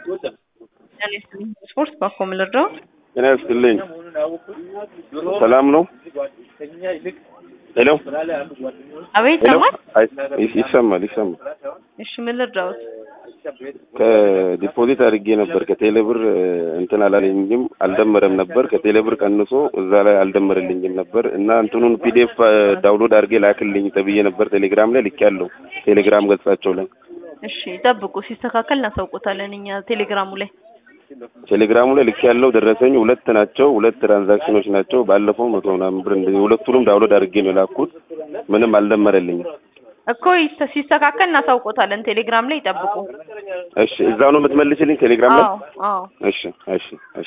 ስፖርት ባኮም ልርዳው እኔ እስክልኝ ሰላም ነው። ሄሎ አቤት ይሰማል። እሺ ምን ልርዳው? ከዲፖዚት አድርጌ ነበር ከቴሌብር እንትን አላለኝም አልደመረም ነበር ከቴሌብር ቀንሶ እዛ ላይ አልደመረልኝም ነበር እና እንትኑን ፒዲኤፍ ዳውንሎድ አድርጌ ላክልኝ ተብዬ ነበር ቴሌግራም ላይ ልኬያለሁ ቴሌግራም ገጻቸው ላይ። እሺ ጠብቁ ሲስተካከል እናሳውቁታለን እኛ ቴሌግራሙ ላይ ልኬያለሁ። ደረሰኝ ሁለት ናቸው ሁለት ትራንዛክሽኖች ናቸው። ባለፈው 100 ምናምን ብር እንደዚህ ሁለቱንም ዳውንሎድ አድርጌ ነው ላኩት ምንም አልደመረልኝም እኮ ሲስተካከል እናሳውቁታለን ቴሌግራም ላይ ጠብቁ። እሺ እዛው ነው የምትመልሽልኝ ቴሌግራም ላይ? አዎ እሺ